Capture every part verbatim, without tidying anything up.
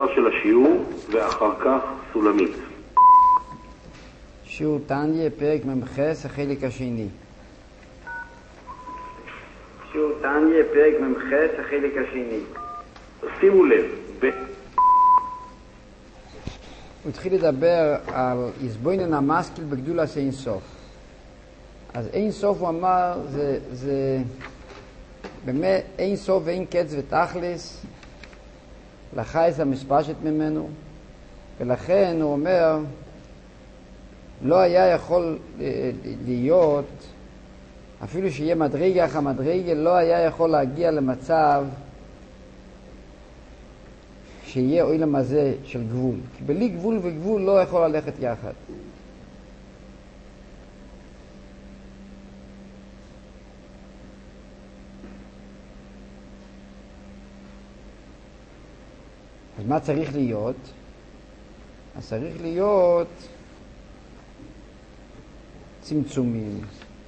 של השיעור ואחר כך סולמית. שיעור תניא, פרק ממחס, החלק השני. שיעור תניא, פרק ממחס, החלק השני. שימו לב, ב... הוא התחיל לדבר על יסבוינן המשכיל בגדולת אין סוף. אז אין סוף הוא אמר, זה, זה באמת אין סוף ואין קץ ותכלס, לחייס המספשת ממנו, ולכן הוא אומר, לא היה יכול להיות, אפילו שיהיה מדרגה אחר מדרגה, לא היה יכול להגיע למצב שיהיה עולם הזה של גבול. כי בלי גבול וגבול לא יכול ללכת יחד. אז מה צריך להיות? אז צריך להיות צמצומים.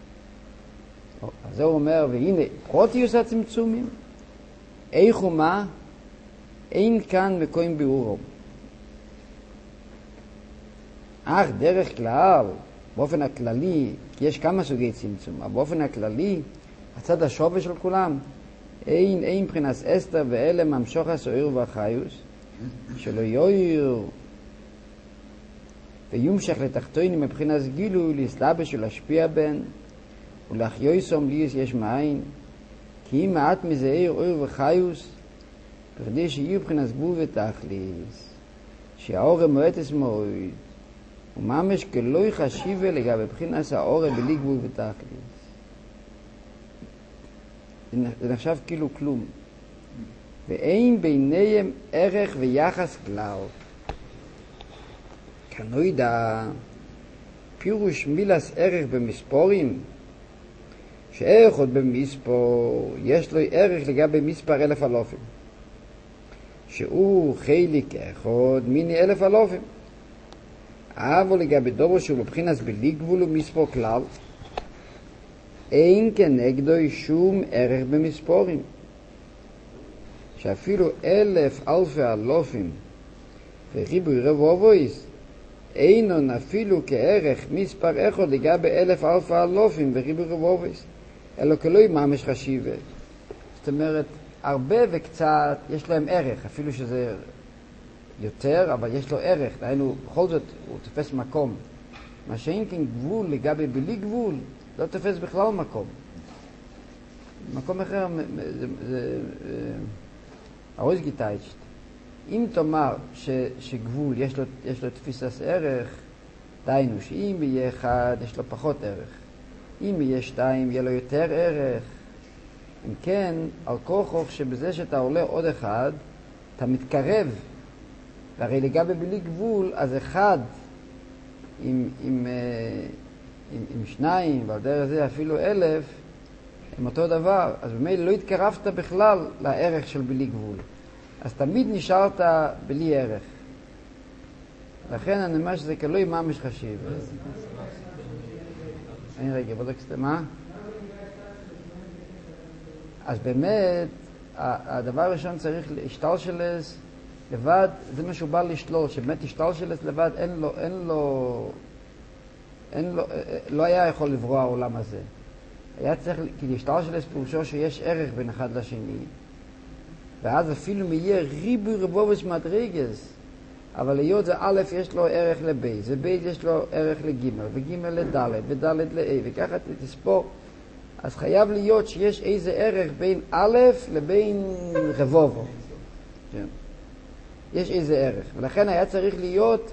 אז זה הוא אומר, והנה, פרוטיוס הצמצומים, איך ומה? אין כאן מקוים ביאורום. אך דרך כלל, באופן הכללי, כי יש כמה סוגי צמצום, אבל באופן הכללי, הצד השווה של כולם, אין, אין מבחינת אסתר ואלה ממשוך הסוער והחיוס, שלא יויר ויומשך לתחתונים מבחינת גילוי, להסלבש ולהשפיע בין, ולהחיוסום ליוס יש מאין, כי אם מעט מזהיר אור וחיוס, בכדי שיהיו מבחינת גבול ותכליס, שהאור מועטס מאוד, וממש כלא יחשיבה לגבי מבחינת האור בלי גבול ותכליס. זה נחשב כאילו כלום. ואין ביניהם ערך ויחס כלל. כנוידע, פירוש מילס ערך במספורים, שערך עוד במספור, יש לו ערך לגבי מספר אלף אלופים. שהוא חלק אחד מיני אלף אלופים. אבל לגבי דובר שהוא מבחינת בלי גבול ומספור כלל, אין כנגדו שום ערך במספורים. שאפילו אלף אלפי אלופים וריבוי רבובויס אינון אפילו כערך מספר אחד לגבי אלף אלפי אלופים וריבוי רבובויס, אלא כלוי ממש חשיבה. זאת אומרת, הרבה וקצת יש להם ערך, אפילו שזה יותר, אבל יש לו ערך, דהיינו, בכל זאת הוא תופס מקום. מה שאין כן גבול לגבי בלי גבול, לא תופס בכלל מקום. מקום אחר זה, זה, זה הרויז גיטייצ'ט. אם תאמר ש, שגבול יש לו, יש לו תפיסת ערך, דהיינו שאם יהיה אחד יש לו פחות ערך. אם יהיה שתיים יהיה לו יותר ערך. אם כן, על כוחך שבזה שאתה עולה עוד אחד, אתה מתקרב. והרי לגבי בלי גבול, אז אחד עם, עם, עם, עם שניים, ועל דרך זה אפילו אלף, הם אותו דבר. אז במילא לא התקרבת בכלל לערך של בלי גבול. אז תמיד נשארת בלי ערך. לכן אני אומר שזה כלוי ממש חשיב. אין רגע, בודק סתמה. אז באמת, הדבר הראשון צריך להשתלשלס לבד, זה מה שהוא בא לשלול, שבאמת השתלשלס לבד, אין לו, אין לו, אין לו, לא היה יכול לברוא העולם הזה. היה צריך, כי להשתלשלס פירושו שיש ערך בין אחד לשני, ואז אפילו מהיה ריבוי רבובס מדרגס, אבל להיות זה א' יש לו ערך לב', וב' יש לו ערך לג', וג' לד', וד' ל'a, וככה תספור. אז חייב להיות שיש איזה ערך בין א' לבין רבובו. כן. יש איזה ערך. ולכן היה צריך להיות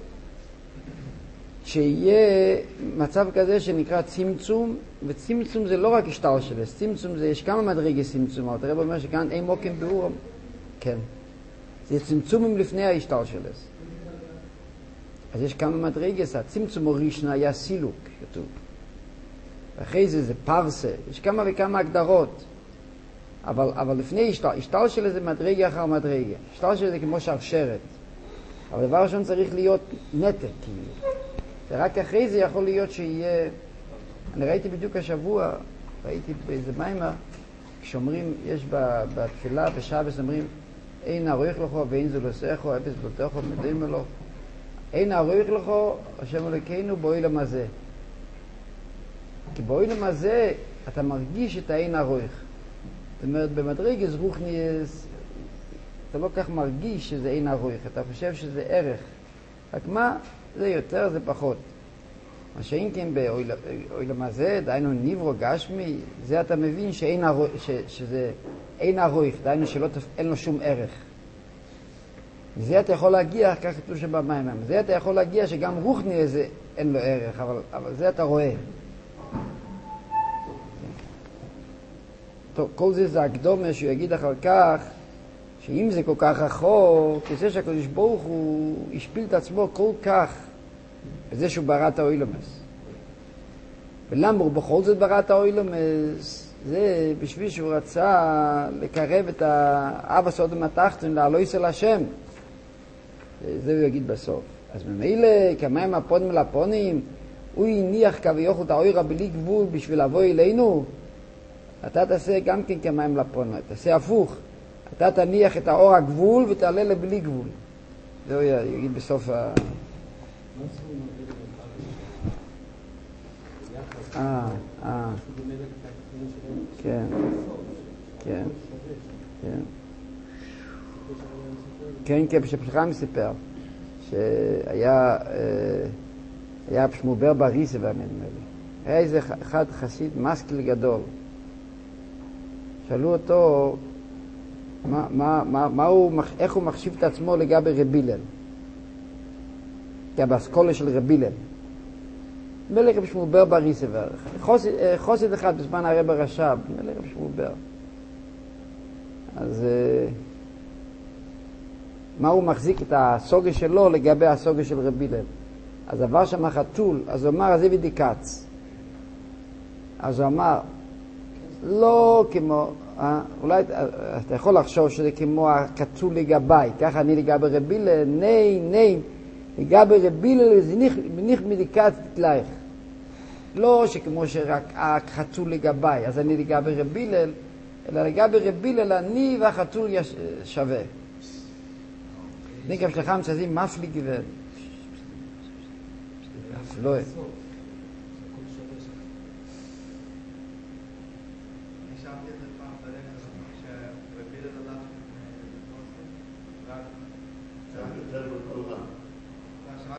שיהיה מצב כזה שנקרא צמצום, וצמצום זה לא רק השתלשלס, צמצום זה, יש כמה מדרגי צמצום, אבל הרב אומר שכאן אין מוקים ביאורם. כן. זה צמצומים לפני ההשתלשלס. אז יש כמה מדרגס, הצמצום הראשון היה סילוק, כתוב. ואחרי זה זה פרסה, יש כמה וכמה הגדרות. אבל, אבל לפני השתלשלס זה מדרגה אחר מדרגה. השתלשלס זה כמו שרשרת. אבל דבר ראשון צריך להיות נתק, כאילו. ורק אחרי זה יכול להיות שיהיה... אני ראיתי בדיוק השבוע, ראיתי באיזה מיימר, כשאומרים, יש בתפילה, בשבס, אומרים, אין ערוך לכו ואין זולוסכו, אפס בלתכו, מדעים לו. אין ערוך לכו, השם אלוקינו באוילם הזה. כי באוילם הזה אתה מרגיש את האין ערוך. זאת אומרת, במדרגת רוחניס, אתה לא כך מרגיש שזה אין ערוך, אתה חושב שזה ערך. רק מה? זה יותר, זה פחות. מה שאין כן באוילם הזה, דהיינו ניברו גשמי, זה אתה מבין שאין ערוך, ש, שזה אין ערוך, דהיינו שאין לו שום ערך. זה אתה יכול להגיע, כך כתוב שבמים, זה אתה יכול להגיע שגם רוחני זה אין לו ערך, אבל, אבל זה אתה רואה. טוב, כל זה זה הקדומה שהוא יגיד אחר כך, שאם זה כל כך רחוק, כזה שהקדוש ברוך הוא השפיל את עצמו כל כך, בזה שהוא ברא את האוילומס. ולמה הוא בכל זאת ברא את האוילומס? זה בשביל שהוא רצה לקרב את האב הסודם התחתון לעלויס אל השם. זה הוא יגיד בסוף. אז ממילא, כמים הפונים לפונים, הוא הניח כביכול את האוירה בלי גבול בשביל לבוא אלינו, אתה תעשה גם כן כמים לפונים, תעשה הפוך. אתה תניח את האור הגבול ותעלה לבלי גבול. זה הוא יגיד בסוף ה... אה, אה. כן, כן, כן. כן, כן, שפלחם סיפר שהיה היה שמובר בריסה והנדמה לי. היה איזה אחד חסיד מסקיל גדול. שאלו אותו מה, מה, מה, מה הוא, איך הוא מחשיב את עצמו לגבי רבי הלל. לגבי הסקולה של רבי הלל. מלך רב שמובר בריסה. חוסד אחד בזמן הרב הרש"ב, מלך רב שמובר. אז מה הוא מחזיק את הסוגה שלו לגבי הסוגה של רבי הלל. אז עבר שם חתול, אז הוא אמר, אז זה בדיקץ. אז הוא אמר, לא כמו, אה, אולי אתה יכול לחשוב שזה כמו הקצול לגבי, ככה אני לגבי רבי הלל, ני, ני, לגבי רבי הלל זה מניח מדיקת תתלייך. לא שכמו שרק הקצול לגבי, אז אני לגבי רבי הלל, אלא לגבי רבי הלל אני והחתול שווה. דינקם שלכם שזה מפליג ו... לא... נשארתי את זה